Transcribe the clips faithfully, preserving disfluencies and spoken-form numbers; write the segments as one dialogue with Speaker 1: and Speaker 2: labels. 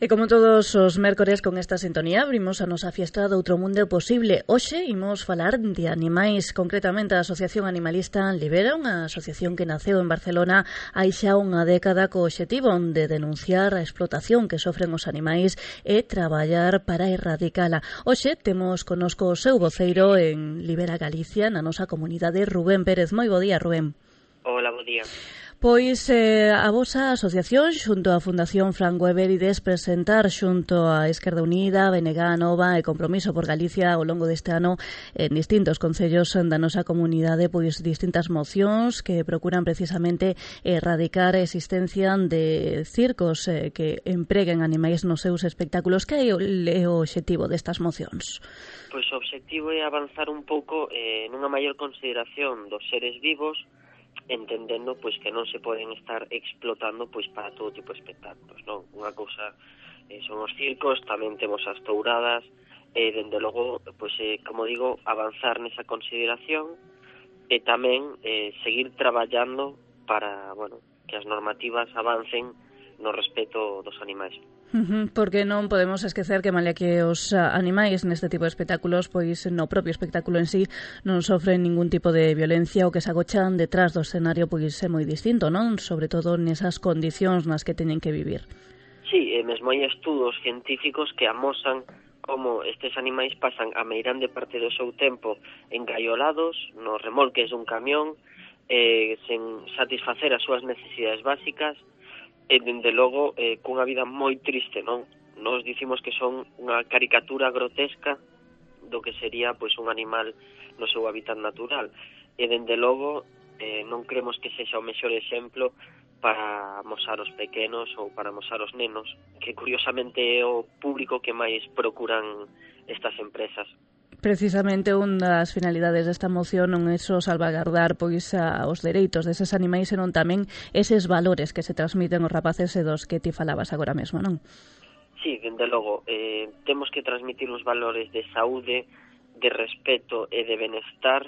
Speaker 1: E como todos os mércores con esta sintonía abrimos a nosa fiestra do outro mundo posible. Hoxe imos falar de animais, concretamente a Asociación Animalista Libera, unha asociación que naceu en Barcelona hai xa unha década co obxectivo de denunciar a explotación que sofren os animais e traballar para erradicala. Hoxe temos conosco o seu voceiro en Libera Galicia, na nosa comunidade, Rubén Pérez. Moi bo día, Rubén.
Speaker 2: Hola, bo día.
Speaker 1: Pois eh, a vosa asociación xunto á Fundación Fran Weber ides presentar xunto a Esquerda Unida, B N G, Nova e Compromiso por Galicia ao longo deste ano en distintos concellos da nosa comunidade pois distintas mocións que procuran precisamente erradicar a existencia de circos eh, que empreguen animais nos seus espectáculos. Que é o, o obxectivo destas mocións?
Speaker 2: Pois o obxectivo é avanzar un pouco eh, nunha maior consideración dos seres vivos, entendendo pois que non se poden estar explotando pois para todo tipo de espectáculos, non? Unha cousa eh, son os circos, tamén temos as touradas, e eh, dende logo, pois eh, como digo, avanzar nesa consideración e tamén eh, seguir traballando para, bueno, que as normativas avancen no respeto dos animais.
Speaker 1: Porque non podemos esquecer que malia que os animais neste tipo de espectáculos, pois no propio espectáculo en sí non sofren ningún tipo de violencia, o que se agochan detrás do escenario pois é moi distinto, non? Sobre todo nesas condicións nas que teñen que vivir.
Speaker 2: Sí, e mesmo hai estudos científicos que amosan como estes animais pasan a meirande parte do seu tempo engaiolados nos remolques dun camión, eh, sen satisfacer as súas necesidades básicas, e dende logo eh, cunha vida moi triste, non? Nos dicimos que son unha caricatura grotesca do que sería pois un animal no seu hábitat natural, e dende logo eh, non creemos que sexa o mellor exemplo para amosar os pequenos ou para amosar os nenos, que curiosamente é o público que máis procuran estas empresas.
Speaker 1: Precisamente unha das finalidades desta moción non é só salvagardar pois a, os dereitos deses animais, senón tamén eses valores que se transmiten aos rapaces e dos que ti falabas agora mesmo, non?
Speaker 2: Sí, dende logo, eh, temos que transmitir os valores de saúde, de respeto e de benestar,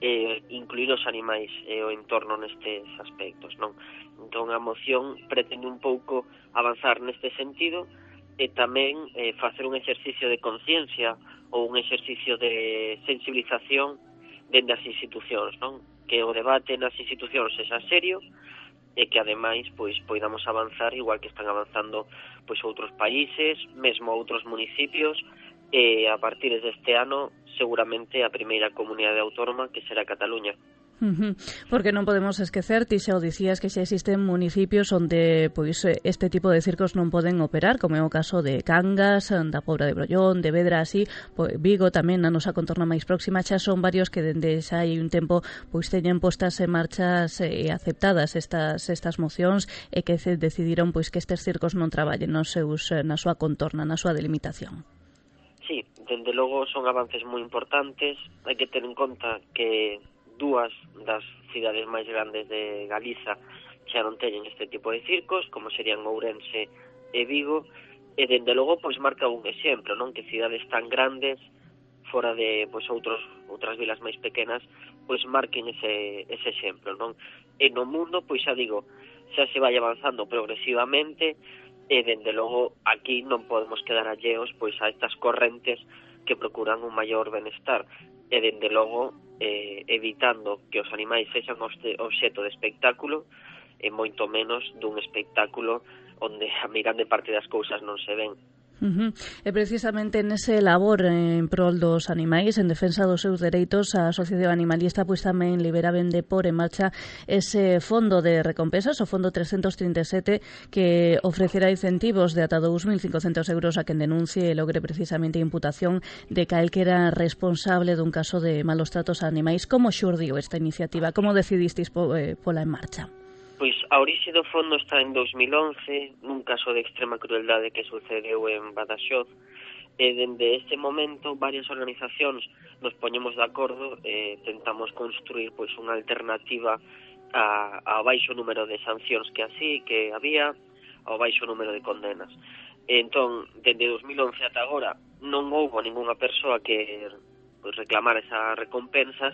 Speaker 2: e incluir os animais e o entorno nestes aspectos, non? Entón a moción pretende un pouco avanzar neste sentido e tamén eh, facer un exercicio de conciencia ou un exercicio de sensibilización dende as institucións, non? Que o debate nas institucións sexa serio e que ademais pois poidamos avanzar igual que están avanzando pois outros países, mesmo outros municipios, e a partir deste ano seguramente a primeira comunidade autónoma que será Cataluña.
Speaker 1: Uh-huh. Porque non podemos esquecer, ti xa o dicías, que xa existen municipios onde pois este tipo de circos non poden operar, como é o caso de Cangas, da Pobra de Brollón, de Vedra, así, pois Vigo tamén, na nosa contorna máis próxima, xa son varios que dende xa hai un tempo pois teñen postas en marchas e aceptadas estas estas mocións e que decidiron pois que estes circos non traballen nos seus, na súa contorna, na súa delimitación.
Speaker 2: Sí, dende logo son avances moi importantes. Hai que ter en conta que dúas das cidades máis grandes de Galiza xa non teñen este tipo de circos, como serían Ourense e Vigo, e dende logo pois marca un exemplo, non? Que cidades tan grandes fora de pois outros outras vilas máis pequenas pois marquen ese ese exemplo, non? E no mundo, pois xa digo, xa se vai avanzando progresivamente, e dende logo aquí non podemos quedar alleos pois a estas correntes que procuran un maior benestar, e dende logo eh, evitando que os animais sexan obxeto de espectáculo e moito menos dun espectáculo onde a mirande parte das cousas non se ven.
Speaker 1: Uh-huh. E precisamente nese labor en prol dos animais, en defensa dos seus dereitos, a Asociación Animalista pois tamén libera vende por en marcha ese fondo de recompensas, o fondo trescentos trinta e sete, que ofrecerá incentivos de ata dous mil cincocentos euros a quen denuncie e logre precisamente a imputación de calquera responsable dun caso de malos tratos a animais. Como xurdiu esta iniciativa? Como decidistes po, eh, pola en marcha?
Speaker 2: Pois a orixe do fondo está en dos mil once, nun caso de extrema crueldade que sucedeu en Badaxoz, e dende este momento varias organizacións nos poñemos de acordo e tentamos construir pois unha alternativa a, a baixo número de sancións que así que había, ao baixo número de condenas. E entón, dende dos mil once ata agora non houbo ningunha persoa que pois reclamar esas recompensas,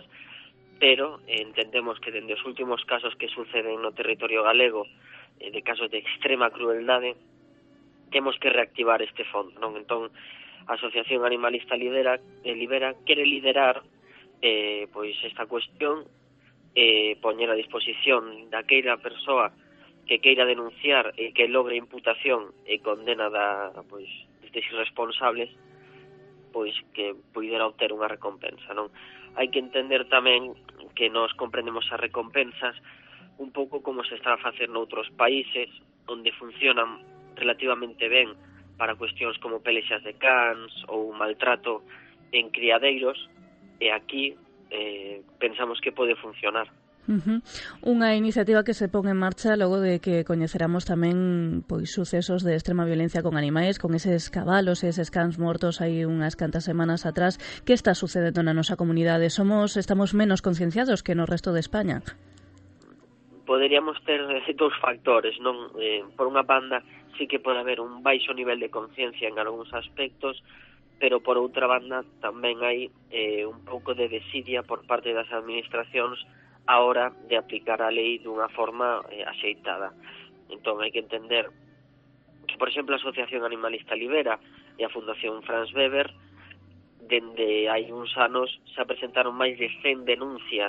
Speaker 2: pero entendemos que dende os últimos casos que suceden no territorio galego, eh, de casos de extrema crueldade, temos que reactivar este fondo, non? Entón, a Asociación Animalista Libera, eh, Libera quere liderar eh, pois esta cuestión, eh, poñer a disposición daqueira persoa que queira denunciar e que logre imputación e condena da, pois, destes irresponsables, pois que puidera obter unha recompensa, non? Hai que entender tamén que nos comprendemos as recompensas un pouco como se está a facer noutros países onde funcionan relativamente ben para cuestións como pelexas de cans ou maltrato en criadeiros, e aquí eh, pensamos que pode funcionar.
Speaker 1: Uh-huh. Unha iniciativa que se pon en marcha logo de que coñeceramos tamén pois sucesos de extrema violencia con animais, con eses cabalos e eses cans mortos hai unhas cantas semanas atrás. Que está sucedendo na nosa comunidade? Somos estamos menos concienciados que no resto de España?
Speaker 2: Poderíamos ter dous factores, non? Eh, por unha banda, sí que pode haber un baixo nivel de conciencia en algúns aspectos, pero por outra banda tamén hai eh, un pouco de desidia por parte das administracións a hora de aplicar a lei dunha forma eh, axeitada. Entón, hai que entender que, por exemplo, a Asociación Animalista Libera e a Fundación Franz Weber, dende hai uns anos, se presentaron máis de cen denuncias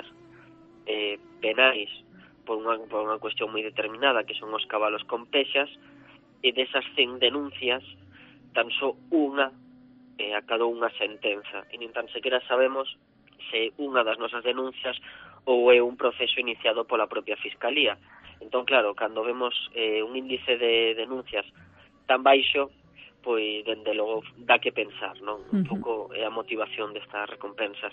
Speaker 2: eh, penais por unha, por unha cuestión moi determinada, que son os cabalos con pexas, e desas cen denuncias, tan só unha eh, acadou unha sentenza, e nin tan sequera sabemos se unha das nosas denuncias ou é un proceso iniciado pola propia Fiscalía. Entón, claro, cando vemos eh, un índice de denuncias tan baixo, pois, dende logo, dá que pensar, non? Un pouco é a motivación destas recompensas.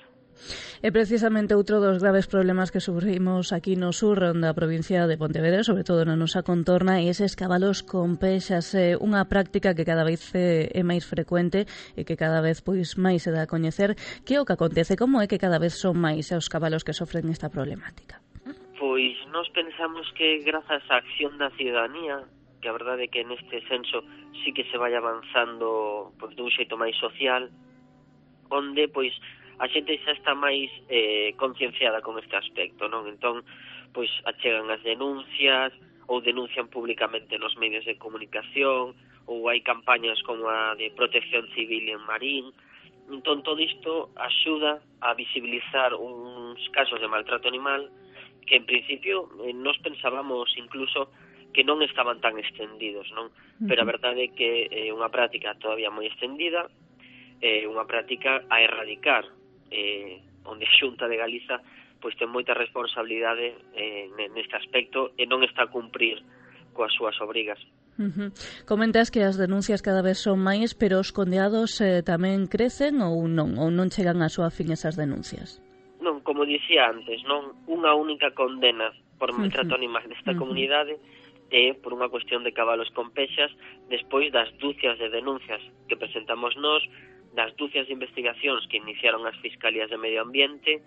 Speaker 1: É precisamente outro dos graves problemas que sufrimos aquí no sur da provincia de Pontevedra, sobre todo na nosa contorna, e eses cabalos con pexas, eh, unha práctica que cada vez é máis frecuente e que cada vez pois máis se dá a coñecer. Que é o que acontece? Como é que cada vez son máis os cabalos que sofren esta problemática?
Speaker 2: Pois nós pensamos que grazas á acción da ciudadanía, que a verdade é que neste senso sí que se vai avanzando pois, dun xeito máis social, onde pois a xente xa está máis eh, concienciada con este aspecto, non? Entón, pois achegan as denuncias ou denuncian públicamente nos medios de comunicación, ou hai campañas como a de protección civil en Marín. Entón, todo isto axuda a visibilizar uns casos de maltrato animal que, en principio, eh, nos pensábamos incluso que non estaban tan extendidos, non? Pero a verdade é que é eh, unha práctica todavía moi extendida, é eh, unha práctica a erradicar, eh, onde a Xunta de Galiza pois ten moita responsabilidade eh, neste aspecto e non está a cumprir coas súas obrigas.
Speaker 1: Uh-huh. Comentas que as denuncias cada vez son máis, pero os condeados eh, tamén crecen ou non? Ou non chegan a súa fin esas denuncias?
Speaker 2: Non, como dicía antes, non unha única condena por maltrato animal nesta uh-huh. comunidade é por unha cuestión de cabalos con pexas, despois das dúcias de denuncias que presentamos nós, das dúcias de investigacións que iniciaron as Fiscalías de Medio Ambiente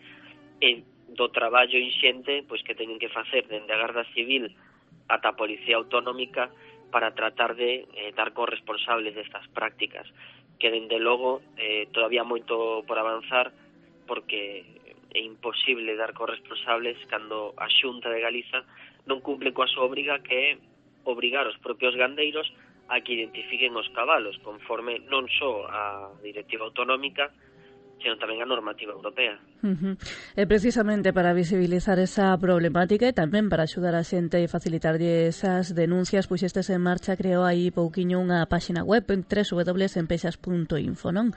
Speaker 2: e do traballo inxente pois que teñen que facer dende a Garda Civil ata a Policía Autonómica para tratar de eh, dar con responsables destas prácticas, que dende logo eh, todavía moito por avanzar, porque é imposible dar con responsables cando a Xunta de Galiza non cumple coa súa obriga, que é obrigar os propios gandeiros a que identifiquen os cabalos conforme non só a directiva autonómica, sino tamén a normativa europea.
Speaker 1: Uh-huh. E precisamente para visibilizar esa problemática e tamén para axudar a xente e facilitarlle esas denuncias, pois estes en marcha creou aí pouquiño unha páxina web en doble u doble u doble u punto empexas punto info, non?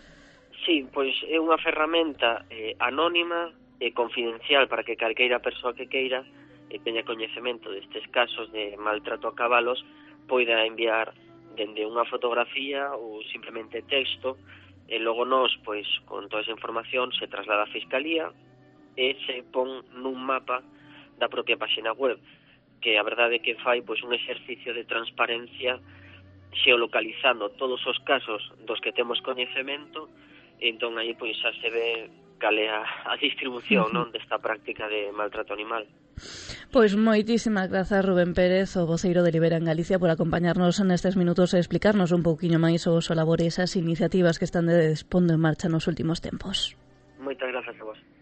Speaker 2: Sí, pois é unha ferramenta eh, anónima e confidencial para que calqueira persoa que queira e teña coñecemento destes casos de maltrato a cabalos poida enviar dende unha fotografía ou simplemente texto, e logo nós, pois, con toda esa información se traslada á Fiscalía e se pon nun mapa da propia páxina web, que a verdade é que fai pois un exercicio de transparencia xeolocalizando todos os casos dos que temos coñecemento, e entón aí pois xa se ve cal é a, a distribución non desta práctica de maltrato animal.
Speaker 1: Pois moitísimas grazas, Rubén Pérez, o voceiro de Libera en Galicia, por acompañarnos nestes minutos e explicarnos un pouquiño máis o seu labor e esas iniciativas que están de pondo en marcha nos últimos tempos.
Speaker 2: Moitas grazas a vos.